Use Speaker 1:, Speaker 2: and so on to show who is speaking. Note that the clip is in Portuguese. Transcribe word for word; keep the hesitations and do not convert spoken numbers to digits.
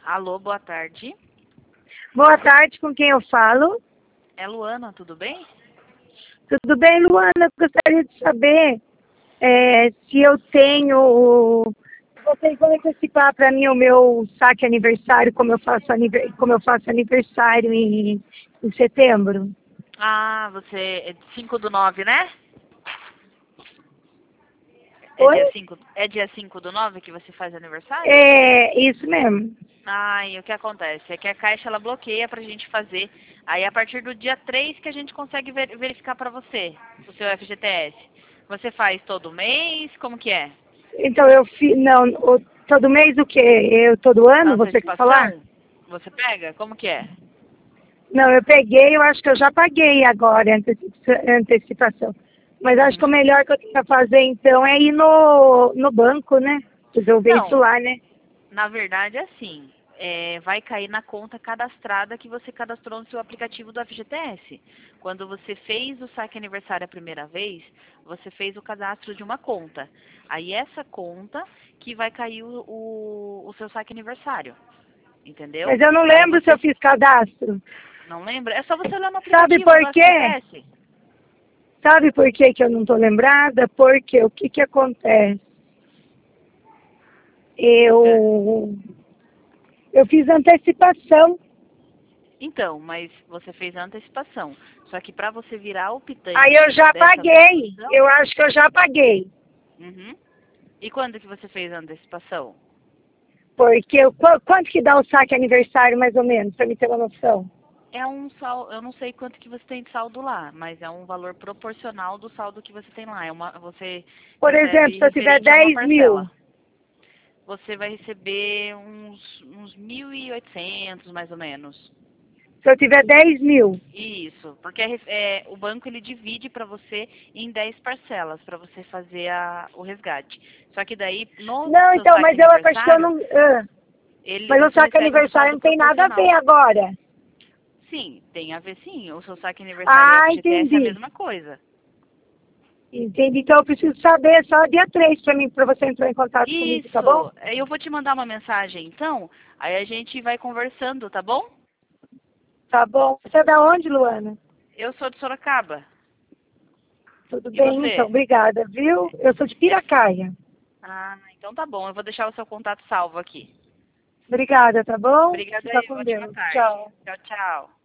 Speaker 1: Alô, boa tarde.
Speaker 2: Boa tarde, com quem eu falo?
Speaker 1: É Luana, tudo bem?
Speaker 2: Tudo bem, Luana? Eu gostaria de saber é, se eu tenho... Vocês vão antecipar para mim o meu saque aniversário, como eu faço, aniver, como eu faço aniversário em, em setembro?
Speaker 1: Ah, você é cinco do nove, né? É
Speaker 2: Oi?
Speaker 1: dia cinco, é dia cinco do nove que você faz aniversário?
Speaker 2: É, isso mesmo.
Speaker 1: Ah, e o que acontece? É que a Caixa ela bloqueia pra gente fazer. Aí a partir do dia três que a gente consegue ver- verificar pra você o seu F G T S. Você faz todo mês? Como que é?
Speaker 2: Então, eu fiz... Não, o- todo mês o quê? Eu, todo ano, você quer falar?
Speaker 1: Antecipação? Você pega? Como que é?
Speaker 2: Não, eu peguei, eu acho que eu já paguei agora, antecipa- antecipação. Mas acho que o
Speaker 1: Uhum.
Speaker 2: melhor que eu tenho que fazer, então, é ir no, no banco, né? Resolver isso
Speaker 1: Não,
Speaker 2: lá, né?
Speaker 1: na verdade é assim. É, vai cair na conta cadastrada que você cadastrou no seu aplicativo do F G T S. Quando você fez o saque aniversário a primeira vez, você fez o cadastro de uma conta. Aí essa conta que vai cair o, o, o seu saque aniversário. Entendeu?
Speaker 2: Mas eu não
Speaker 1: Aí
Speaker 2: lembro se eu
Speaker 1: você
Speaker 2: fiz cadastro.
Speaker 1: não lembra? É só você olhar no
Speaker 2: Sabe
Speaker 1: aplicativo
Speaker 2: por
Speaker 1: do
Speaker 2: quê?
Speaker 1: F G T S.
Speaker 2: Sabe por quê que eu não estou lembrada? Porque o que que acontece?
Speaker 1: É.
Speaker 2: Eu, eu fiz antecipação.
Speaker 1: Então, mas você fez a antecipação. Só que para você virar
Speaker 2: Aí eu
Speaker 1: optante
Speaker 2: já
Speaker 1: dessa
Speaker 2: paguei.
Speaker 1: antecipação.
Speaker 2: Eu acho que eu já paguei.
Speaker 1: Uhum. E quando que você fez a antecipação?
Speaker 2: Porque eu- qu- quanto que dá o saque aniversário, mais ou menos, para me ter uma noção?
Speaker 1: É um saldo, eu não sei quanto que você tem de saldo lá, mas é um valor proporcional do saldo que você tem lá. É uma, você
Speaker 2: Por exemplo,
Speaker 1: recebe
Speaker 2: se eu tiver
Speaker 1: referente a uma
Speaker 2: dez mil.
Speaker 1: parcela. Você vai receber uns, uns mil e oitocentos mais ou menos.
Speaker 2: Se eu tiver dez mil.
Speaker 1: Isso, porque é, é, o banco ele divide para você em dez parcelas para você fazer a, o resgate. Só que daí no
Speaker 2: Não,
Speaker 1: seu
Speaker 2: então,
Speaker 1: saque
Speaker 2: mas eu acho que eu
Speaker 1: aniversário,
Speaker 2: não... ah,
Speaker 1: ele,
Speaker 2: mas o
Speaker 1: você
Speaker 2: saque
Speaker 1: recebe um
Speaker 2: aniversário
Speaker 1: saldo
Speaker 2: não tem nada a ver
Speaker 1: proporcional.
Speaker 2: agora.
Speaker 1: Sim, tem a ver sim. O seu saque aniversário e o
Speaker 2: Ah,
Speaker 1: F G T S é a
Speaker 2: entendi.
Speaker 1: mesma coisa.
Speaker 2: Entendi. Então eu preciso saber só dia três para mim, para você entrar em contato comigo, tá bom?
Speaker 1: Isso. Eu vou te mandar uma mensagem então, aí a gente vai conversando, tá bom?
Speaker 2: Tá bom. Você é da onde, Luana?
Speaker 1: Eu sou de Sorocaba.
Speaker 2: Tudo
Speaker 1: E
Speaker 2: bem, então.
Speaker 1: você?
Speaker 2: Obrigada, viu? Eu sou de
Speaker 1: Eu-
Speaker 2: Piracaia.
Speaker 1: Ah, então tá bom. Eu vou deixar o seu contato salvo aqui.
Speaker 2: Obrigada, tá bom?
Speaker 1: Obrigada
Speaker 2: Fica
Speaker 1: aí,
Speaker 2: com
Speaker 1: ótima
Speaker 2: Deus.
Speaker 1: tarde.
Speaker 2: Tchau.
Speaker 1: Tchau, tchau.